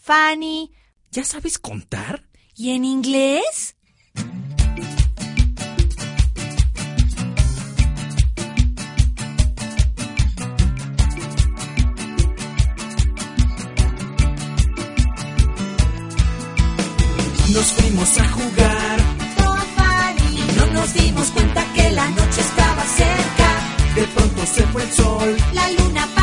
Fanny. ¿Ya sabes contar? ¿Y en inglés? Nos fuimos a jugar, Oh, Fanny. y no nos dimos cuenta que la noche estaba cerca. De pronto se fue el sol. La luna